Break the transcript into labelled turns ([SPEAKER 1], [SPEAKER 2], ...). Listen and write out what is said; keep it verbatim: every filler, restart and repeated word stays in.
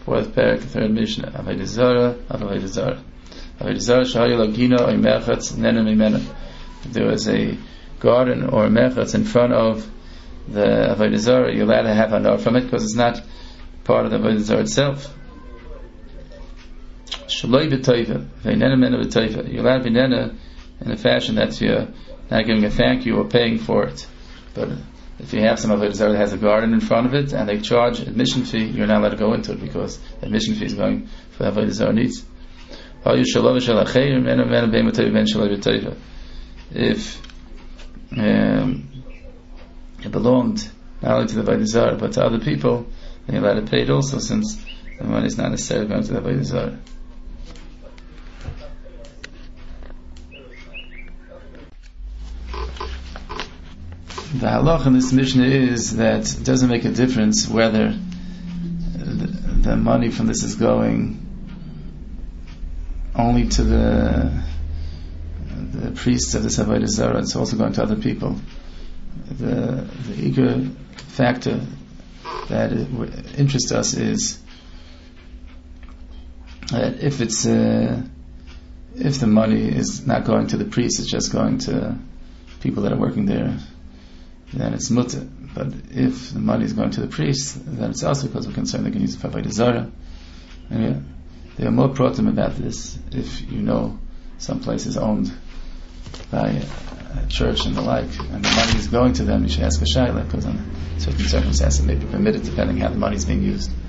[SPEAKER 1] Fourth parak, third Mishnah. Avodah Zarah, Avodah Zarah. Avodah Zarah shahayu lagina or merchatz nena mimena. If there was a garden or a merchatz in front of the Avodah Zarah, you're allowed to have hanor from it because it's not part of the Avodah Zarah itself. Shaloi b'toiva, v'nena mena b'toiva. You're allowed to be nena in a fashion that you're not giving a thank you or paying for it. But if you have some Avodah Zarah that has a garden in front of it and they charge admission fee, you're not allowed to go into it because the admission fee is going for the Avodah Zarah needs. If um, it belonged not only to the Avodah Zarah but to other people, then you're allowed to pay it also, since the money is not necessarily going to the Avodah Zarah. The halach in this Mishnah is that it doesn't make a difference whether the, the money from this is going only to the the priests of the Avodah Zarah. It's also going to other people. The the eager factor that it w- interests us is that if it's uh, if the money is not going to the priests, it's just going to people that are working there, then it's mutter. But if the money is going to the priests, then it's also because we're concerned they can use it for Avodah Zarah. And yeah, there are more protem about this. If you know some place is owned by a church and the like, and the money is going to them, you should ask a shayla, because in certain circumstances it may be permitted depending how the money is being used.